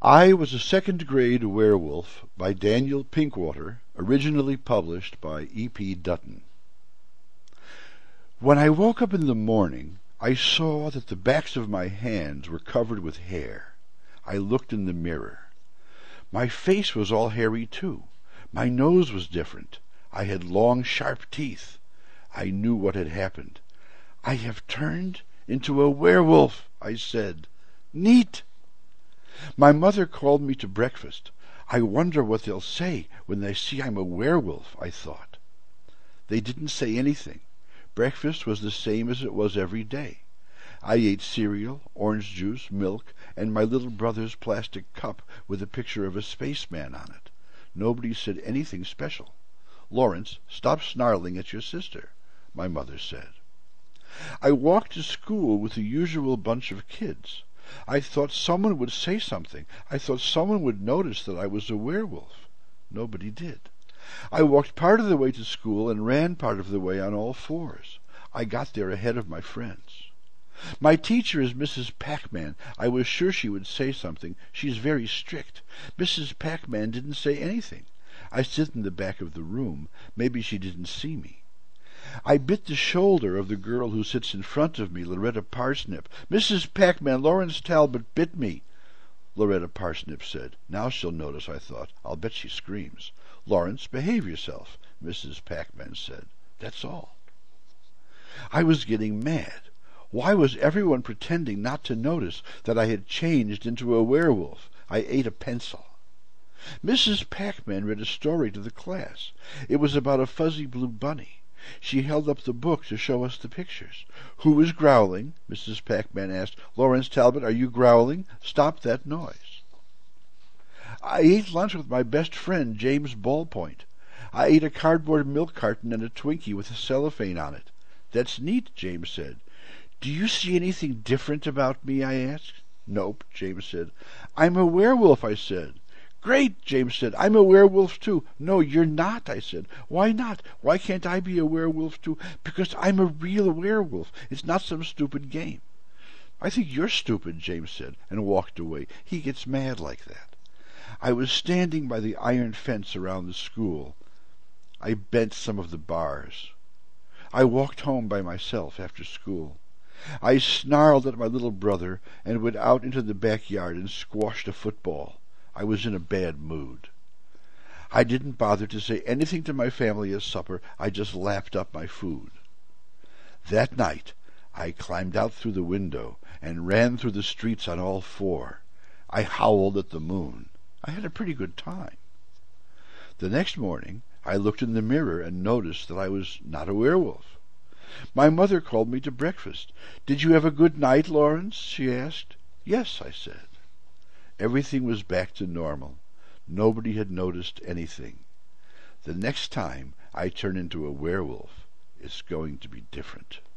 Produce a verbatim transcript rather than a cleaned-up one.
I Was a Second Grade Werewolf by Daniel Pinkwater, originally published by E. P. Dutton. When I woke up in the morning, I saw that the backs of my hands were covered with hair. I looked in the mirror. My face was all hairy too. My nose was different. I had long, sharp teeth. I knew what had happened. "I have turned into a werewolf," I said. "Neat!" My mother called me to breakfast. "I wonder what they'll say when they see I'm a werewolf," I thought. They didn't say anything. Breakfast was the same as it was every day. I ate cereal, orange juice, milk, and my little brother's plastic cup with a picture of a spaceman on it. Nobody said anything special. "Lawrence, stop snarling at your sister," my mother said. I walked to school with the usual bunch of kids. I thought someone would say something. I thought someone would notice that I was a werewolf. Nobody did. I walked part of the way to school and ran part of the way on all fours. I got there ahead of my friends. My teacher is Missus Pac-Man. I was sure she would say something. She's very strict. Missus Pac-Man didn't say anything. I sit in the back of the room. Maybe she didn't see me. I bit the shoulder of the girl who sits in front of me, Loretta Parsnip. "Missus Pac-Man, Lawrence Talbot bit me," Loretta Parsnip said. Now she'll notice, I thought. I'll bet she screams. "Lawrence, behave yourself," Missus Pac-Man said. That's all. I was getting mad. Why was everyone pretending not to notice that I had changed into a werewolf? I ate a pencil. Missus Pac-Man read a story to the class. It was about a fuzzy blue bunny. She held up the book to show us the pictures. "Who is growling?" Missus Pac-Man asked. "Lawrence Talbot, are you growling? Stop that noise." I ate lunch with my best friend, James Ballpoint. I ate a cardboard milk carton and a Twinkie with a cellophane on it. "That's neat," James said. "Do you see anything different about me?" I asked. "Nope," James said. "I'm a werewolf," I said. "Great," James said. "I'm a werewolf too." "No, you're not," I said. "Why not? Why can't I be a werewolf too?" "Because I'm a real werewolf. It's not some stupid game." "I think you're stupid," James said, and walked away. He gets mad like that. I was standing by the iron fence around the school. I bent some of the bars. I walked home by myself after school. I snarled at my little brother and went out into the backyard and squashed a football. I was in a bad mood. I didn't bother to say anything to my family at supper. I just lapped up my food. That night I climbed out through the window and ran through the streets on all four. I howled at the moon. I had a pretty good time. The next morning I looked in the mirror and noticed that I was not a werewolf. My mother called me to breakfast. "Did you have a good night, Lawrence?" she asked. "Yes," I said. Everything was back to normal. Nobody had noticed anything. The next time I turn into a werewolf, it's going to be different.